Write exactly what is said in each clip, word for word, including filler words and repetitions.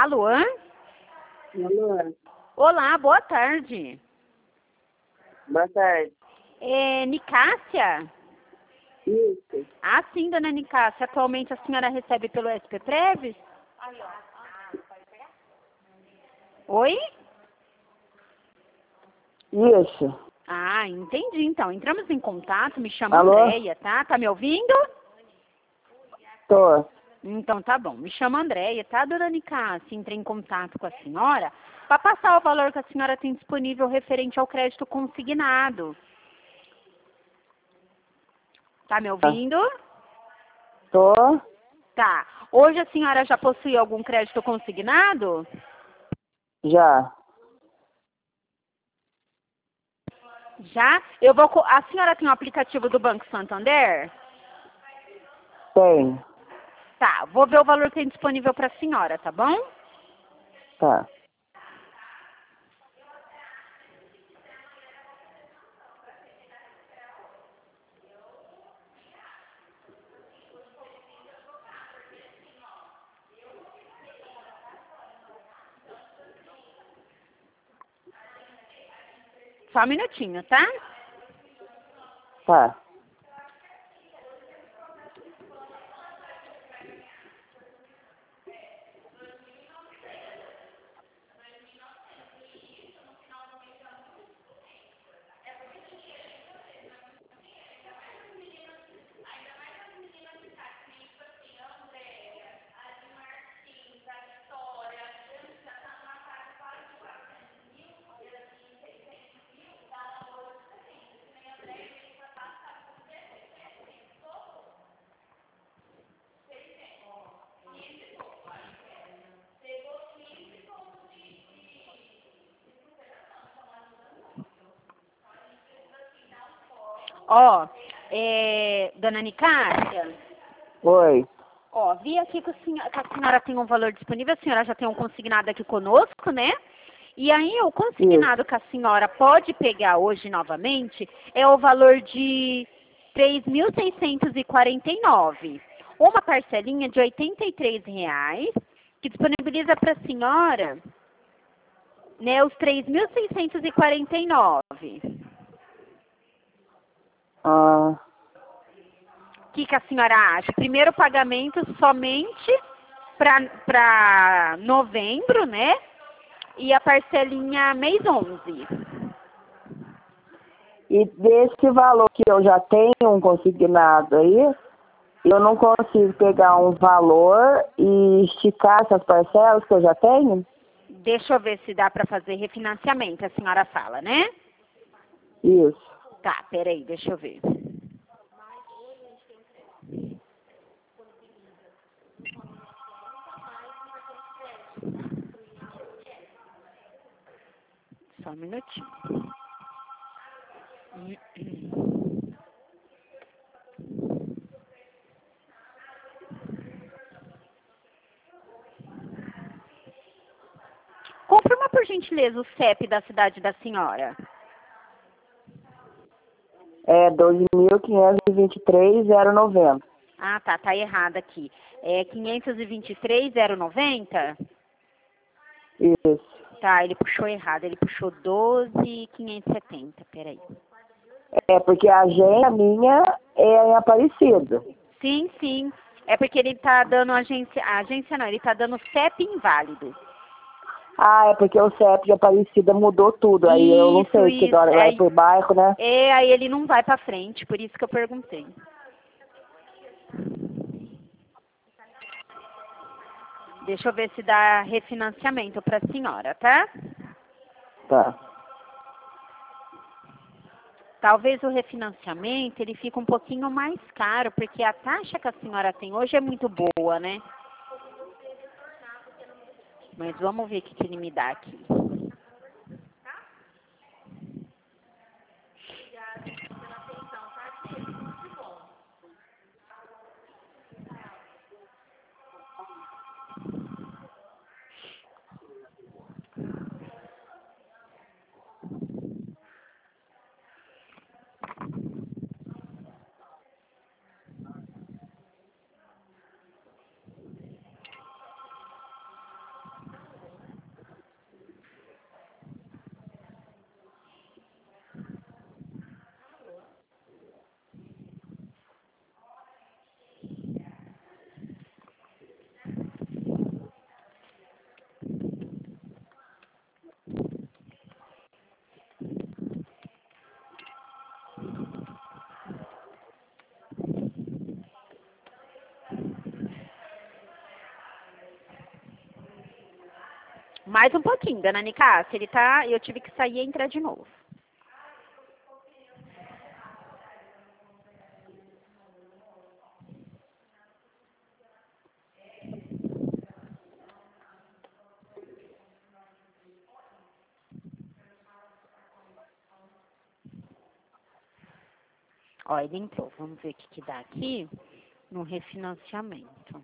Luan? Alô? Olá, boa tarde. Boa tarde. É Nicássia? Isso. Ah, sim, dona Nicássia. Atualmente a senhora recebe pelo S P Preves? Oi? Isso. Ah, entendi. Então, entramos em contato. Me chamo Alô? Andréia, tá? Tá me ouvindo? Tô. Então, tá bom. Me chamo Andréia, tá, dona Nicássia? Entrei em contato com a senhora para passar o valor que a senhora tem disponível referente ao crédito consignado. Tá me ouvindo? Tô. Tá. Hoje a senhora já possui algum crédito consignado? Já. Já? Eu vou. co- A senhora tem o aplicativo do Banco Santander? Tem. Tá. Vou ver o valor que tem disponível para a senhora, tá bom? Tá. Só um minutinho, tá? Tá. Ó, é, dona Nicássia, Oi. ó, vi aqui que, o senhor- que a senhora tem um valor disponível, a senhora já tem um consignado aqui conosco, né? E aí o consignado que a senhora pode pegar hoje novamente é o valor de três mil seiscentos e quarenta e nove. Uma parcelinha de oitenta e três reais, que disponibiliza para a senhora, né, os três mil seiscentos e quarenta e nove. Ah, O que, que a senhora acha? Primeiro pagamento somente para novembro, né? E a parcelinha mês onze. e desse valor que eu já tenho um consignado aí, eu não consigo pegar um valor e esticar essas parcelas que eu já tenho? Deixa eu ver se dá para fazer refinanciamento, a senhora fala, né? Isso. Tá, peraí, deixa eu ver. Só um minutinho. Confirma, por gentileza, o C E P da cidade da senhora. É doze mil quinhentos e vinte e três mil noventa. Ah, tá, tá errado aqui. É quinhentos e vinte e três mil noventa? Isso. Tá, ele puxou errado, ele puxou doze mil quinhentos e setenta, peraí. É porque a agenda minha é em Aparecida. Sim, sim. É porque ele tá dando agência. A agência não, ele tá dando C E P inválido. Ah, é porque o C E P de Aparecida mudou tudo. Aí eu não Isso, sei se isso. agora vai É, por bairro, né? é, aí ele não vai pra frente, por isso que eu perguntei. Deixa eu ver se dá refinanciamento pra senhora, tá? Tá. Talvez o refinanciamento ele fica um pouquinho mais caro, porque a taxa que a senhora tem hoje é muito boa, né? Mas vamos ver o que, que ele me dá aqui. Mais um pouquinho, dona Nicássia. Ele tá... Eu tive que sair e entrar de novo. Ó, ele entrou. Vamos ver o que, que dá aqui no refinanciamento.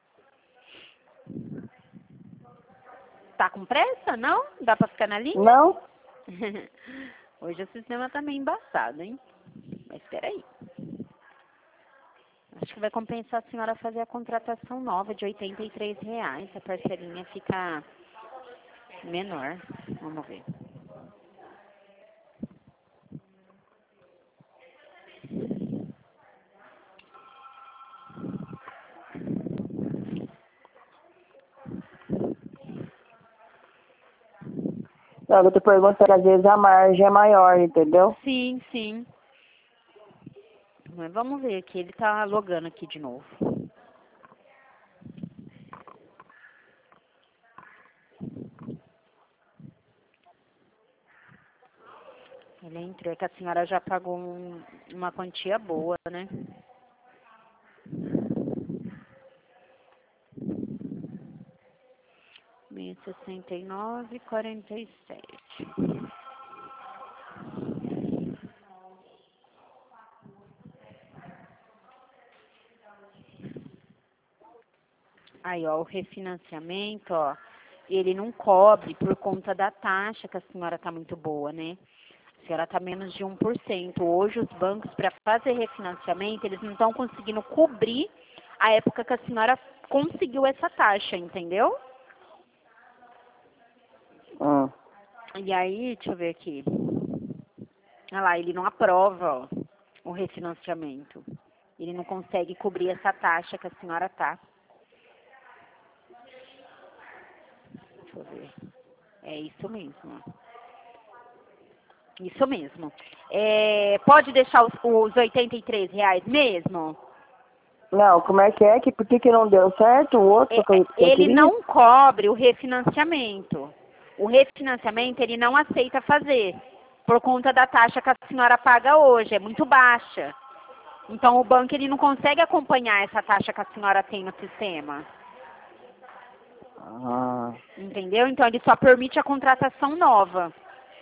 Tá com pressa? Não? Dá pra ficar na linha? Não? Hoje o sistema tá meio embaçado, hein? Mas espera aí. Acho que vai compensar a senhora fazer a contratação nova de oitenta e três reais. A parcelinha fica menor. Vamos ver. Não, eu tô perguntando que às vezes a margem é maior, entendeu? Sim, sim. Mas vamos ver aqui. Ele tá logando aqui de novo. Ele entrou. É que a senhora já pagou um, uma quantia boa, né? mil e sessenta e nove e quarenta e sete. Aí, ó, o refinanciamento, ó, ele não cobre por conta da taxa, que a senhora tá muito boa, né? A senhora tá menos de um por cento. Hoje, os bancos, para fazer refinanciamento, eles não estão conseguindo cobrir a época que a senhora conseguiu essa taxa, entendeu? Hum. E aí, deixa eu ver aqui. Olha lá, ele não aprova, ó, o refinanciamento. Ele não consegue cobrir essa taxa que a senhora tá. Deixa eu ver. É isso mesmo. Isso mesmo. É, pode deixar os, os oitenta e três reais mesmo? Não, como é que é? Que, por que, que não deu certo o outro É, que eu, que eu ele queria? não cobre o refinanciamento. O refinanciamento ele não aceita fazer. Por conta da taxa que a senhora paga hoje. É muito baixa. Então o banco ele não consegue acompanhar essa taxa que a senhora tem no sistema. Ah. Entendeu? Então ele só permite a contratação nova.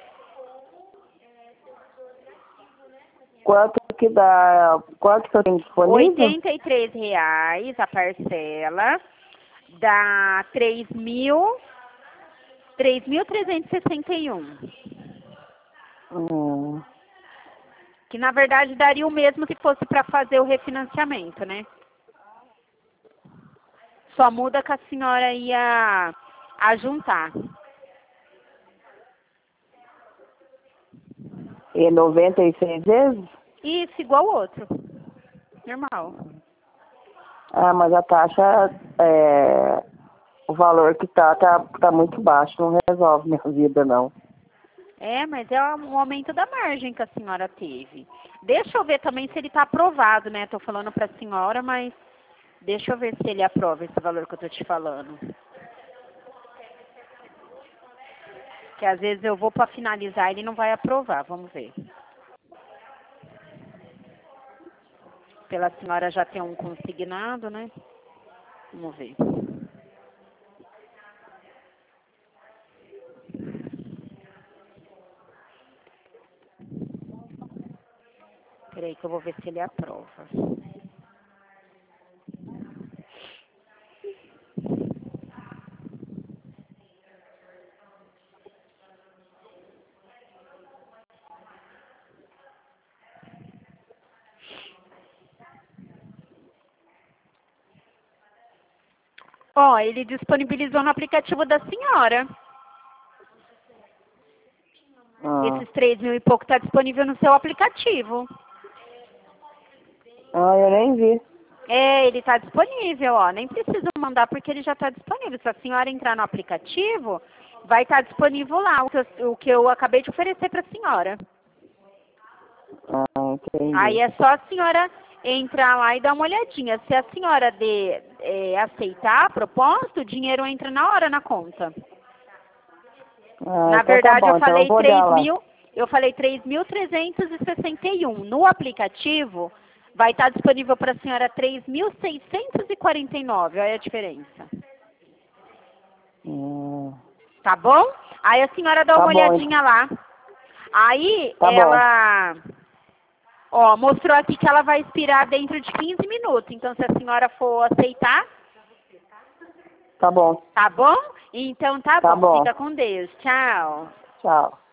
Quanto que dá? Quanto que eu tenho disponível? oitenta e três reais a parcela. Dá três mil, três mil trezentos e sessenta e um. Hum. Que na verdade daria o mesmo se fosse para fazer o refinanciamento, né? Só muda que a senhora ia a juntar. E noventa e seis vezes? Isso, igual o outro. Normal. Ah, mas a taxa, é, o valor que tá, tá, tá muito baixo, não resolve minha vida, não. É, mas é um aumento da margem que a senhora teve. Deixa eu ver também se ele está aprovado, né? Tô falando para a senhora, mas deixa eu ver se ele aprova esse valor que eu tô te falando. Que às vezes eu vou para finalizar e ele não vai aprovar. Vamos ver. Pela senhora já ter um consignado, né? Vamos ver. Peraí que eu vou ver se ele aprova. Ó, ele disponibilizou no aplicativo da senhora. Ah, Esses três mil e pouco tá disponível no seu aplicativo. ah eu nem vi. É, ele tá disponível, ó. Nem preciso mandar porque ele já tá disponível. Se a senhora entrar no aplicativo, vai estar disponível lá o que eu, o que eu acabei de oferecer para a senhora. Ah, entendi. Aí é só a senhora entrar lá e dar uma olhadinha. Se a senhora de, é, aceitar a proposta, o dinheiro entra na hora na conta. Ah, Na então verdade, tá bom, eu falei então eu vou três olhar lá. mil, eu falei três mil trezentos e sessenta e um. No aplicativo, vai estar disponível para a senhora três mil seiscentos e quarenta e nove. Olha a diferença. Hum, Tá bom? Aí a senhora dá tá uma bom, olhadinha lá. Aí tá bom. ela, ó, mostrou aqui que ela vai expirar dentro de quinze minutos. Então, se a senhora for aceitar, Tá bom, tá bom? Então, tá, tá bom. bom. Fica com Deus. Tchau. Tchau.